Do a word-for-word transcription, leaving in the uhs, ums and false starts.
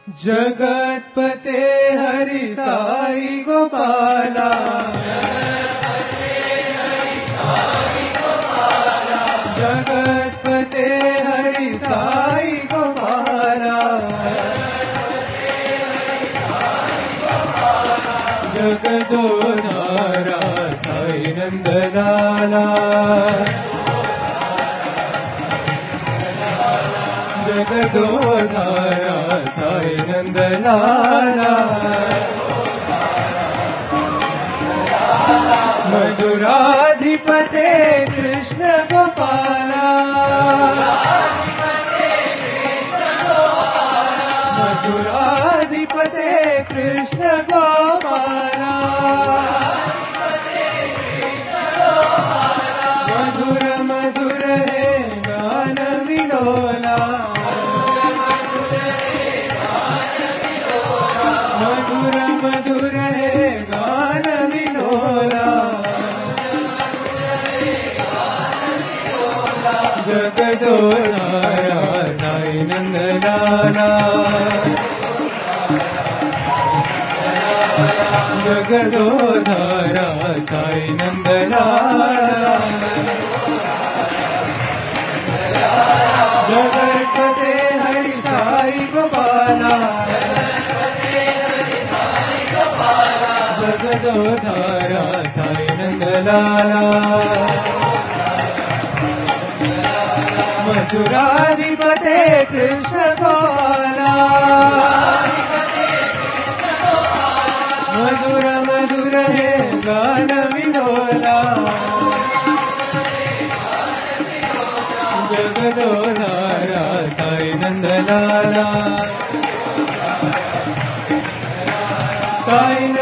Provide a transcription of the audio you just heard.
जगतपते हरि साई गोपाला, जगतपते हरि साई गोपाला, जगदोधारा साई नंदलाला, जगदोधारा साई नंदलाला, मधुराधिपते कृष्ण गोपाला, मधुराधिपते कृष्ण गोपाला, मधुर मधुर है गान विलोला, मधुर मधुर है गान विलोला, जगदोधारा साई नंदलाला, जगदोधारा साई नंदलाला, जगतपते हरि साई गोपाला, जगदोधारा साई नंदलाला, मधुराधिपते कृष्ण गोपाला, मधुर मधुर है गान विलोला, जगदोधारा साई नंदलाला, साई